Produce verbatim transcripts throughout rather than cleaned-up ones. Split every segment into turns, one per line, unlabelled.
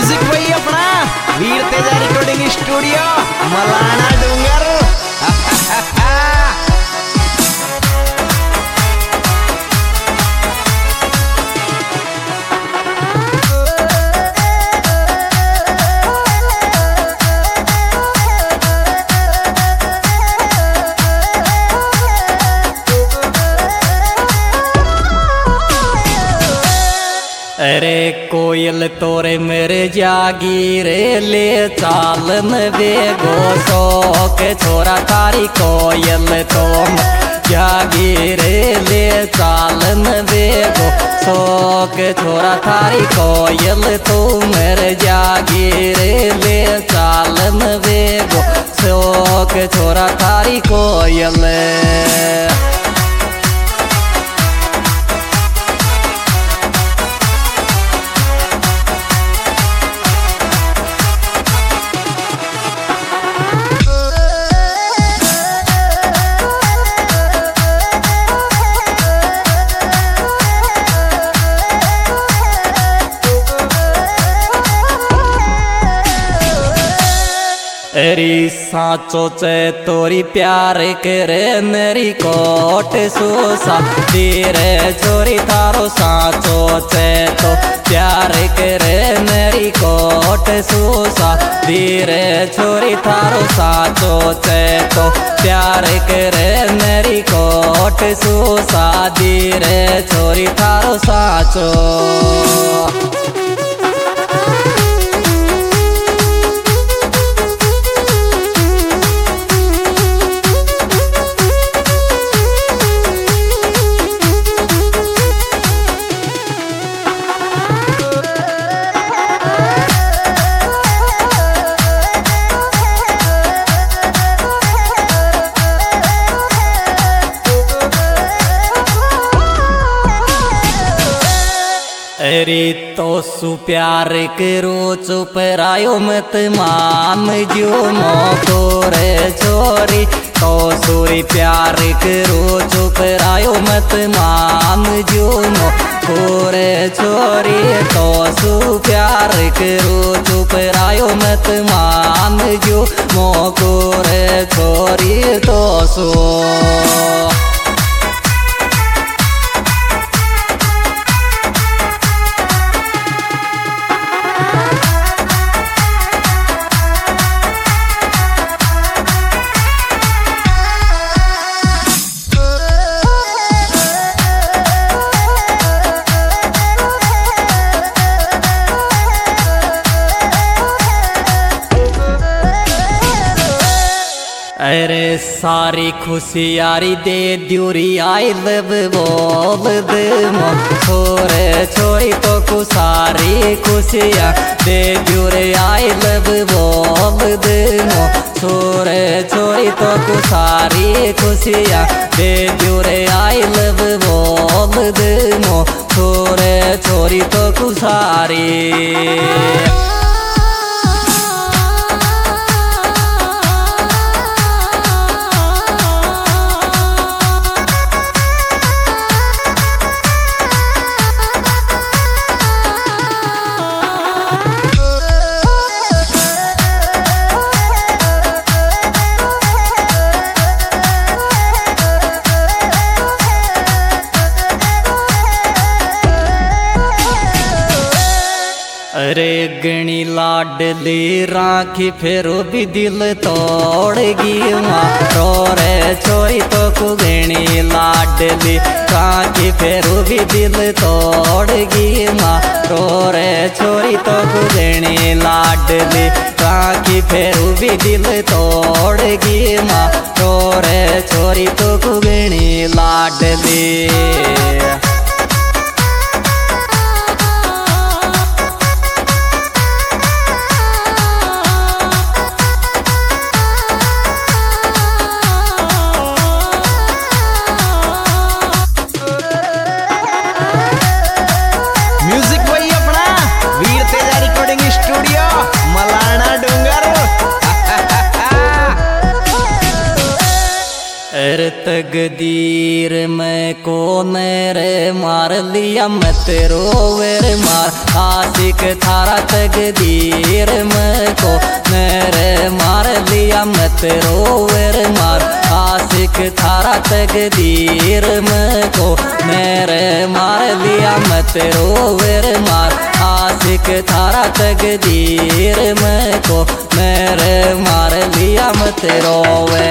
Music वही अपना Veer Teja recording studio Malana Dungar.
अरे कोयल तोरे मेरे जागी रे ले चालन बेगो शौक छोरा तारी कोयल तुम जागी रे ले चालन बेगो शौक छोरा थारी कोयल तुम मेरे जागी रे ले चालन बेगो शौक छोरा थारी कोयल। अरे साचो चे तोरी प्यार करे मेरी कोट सुसा तेरे छोरी थारो साचो चे तो प्यार करे मेरी कोट सुसा धीरे छोरी थारो साचो चे तो प्यार करे मेरी कोट सुसा धीरे छोरी थारो साचो। अरे तो सु प्यार करो चुप रायो मत मान जो मोको रे छोरी तो सूरी प्यार करो चुप रायो मत मान जो मोको रे छोरी तो सु प्यार करो चुप रायो मत मान जो मोको रे छोरी तो सु। अरे सारी खुशी यारी दे द्यूरी आई लव बोल दे मो छोरे छोरी तो को सारी खुशियाँ दे द्यूरे आई लव बोल दे मो छोरे छोरी तो को सारी खुशियाँ दे द्यूरे आई लव बोल दे मो छोरे छोरी तो को सारी। अरे गणी लाडली राखी फेरो भी दिल तोड़गी मारो रे छोरी तो को गणी लाडली राखी फेरो भी दिल तोड़गी मारो रे छोरी तो को गणी लाडली राखी फेरो भी दिल तोड़गी मारो रे छोरी तो को गणी लाडली।
म्यूजिक वही अपना वीर तेजा रिकॉर्डिंग स्टूडियो मलाना डूंगर।
अरे तकदीर में को रे मार लिया मत रोवे रे मार आशिक थारा तकदीर मको मेरे मार लिया मत रोवर मार आशिक थारा तकदीर मको मेरे मार लिया मत रोवर मार आशिक थारा तकदीर मको मेरे मार लिया मत रोवे।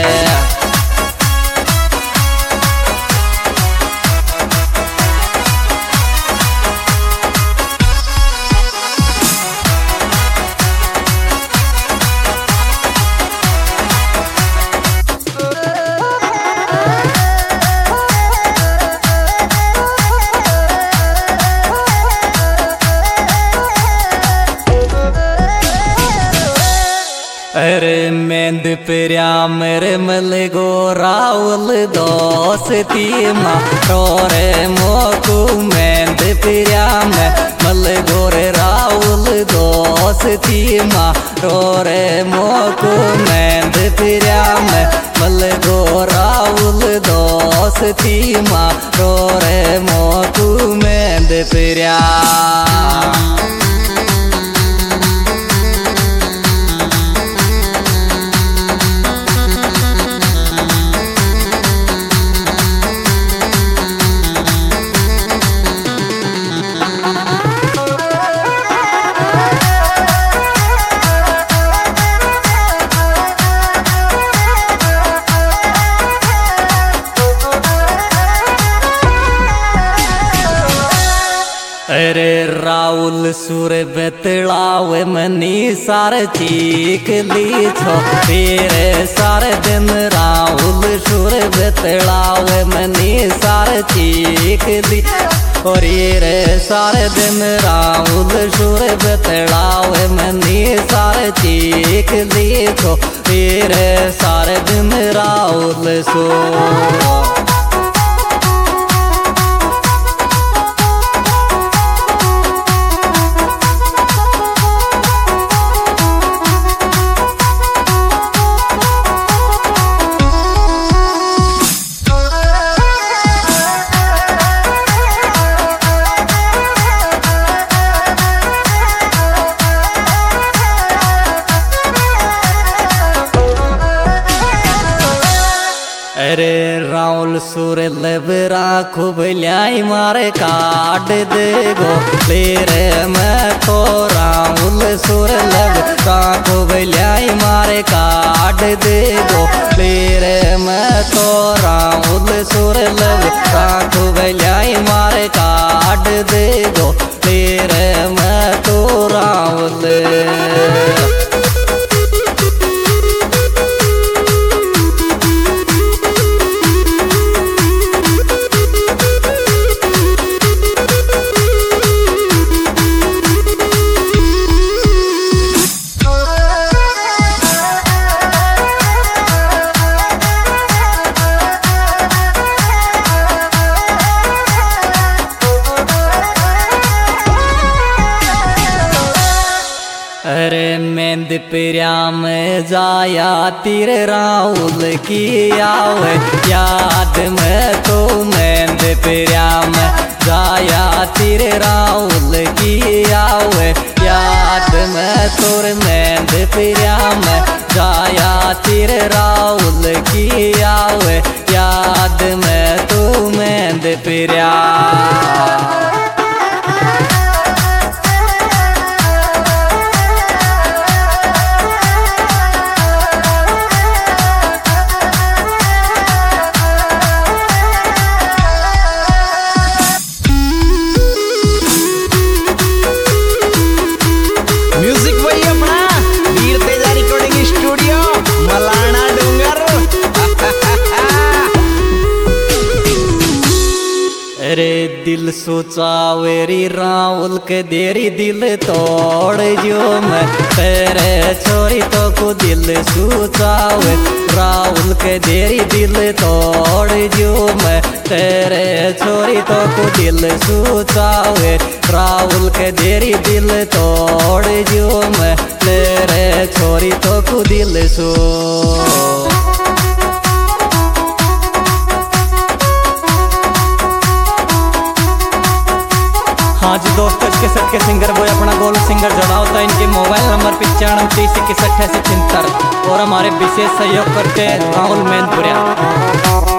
अरे मेंद प्रिया मेरे मल गो रावल दोस्ती मारो रे मोकू मेंद प्रिया में मल गो रे रावल दोस्ती मारो रे मोकू मेंद प्रिया में मल गो रावल दोस्ती मारो रे मोकू मेंद प्रिया। अरे राहुल सुर बेतलावे मनी सारे चीख ली छो तेरे सारे दिन राहुल सुर बेतलावे मनी सारे चीख ली और ये सारे दिन राहुल सुर बेतलावे मनी सारे चीख ली छो तेरे सारे दिन राहुल सो। अरे राहुल सुर लबरा खूब ल्याई मारे काट दे गो तेरे मैं तो राहुल सुर लबरा खूब ल्याई मारे काट दे गो तेरे मैं तो राहुल सुर लबरा खूब ल्याई मारे काट दे गो तेरे मैं तो राहुल। अरे मेंद प्रिया में जाया तीर राहुल की आवे याद में तो मेंद प्रिया में जाया तीर राहुल की आवे याद में तोर मेंद प्रिया में जाया तीर राहुल की आवे याद में तो मेंद प्रिया। अरे दिल सोचावेरी राहुल के देरी दिल तोड़ जो मैं तेरे छोरी तो को दिल सोचावे राहुल के देरी दिल तोड़ जो मैं तेरे छोरी तो को दिल सोचावे राहुल के देरी दिल तोड़ जो मैं तेरे छोरी तो को दिल सो। हाँ जी दोस्तों, इसके सट के सिंगर वो अपना गोल सिंगर जुड़ा होता है। इनके मोबाइल नंबर पिचानवे तीस इक्कीस अट्ठाईस छिहत्तर और हमारे विशेष सहयोग करते हैं राहुल मैनपुरिया।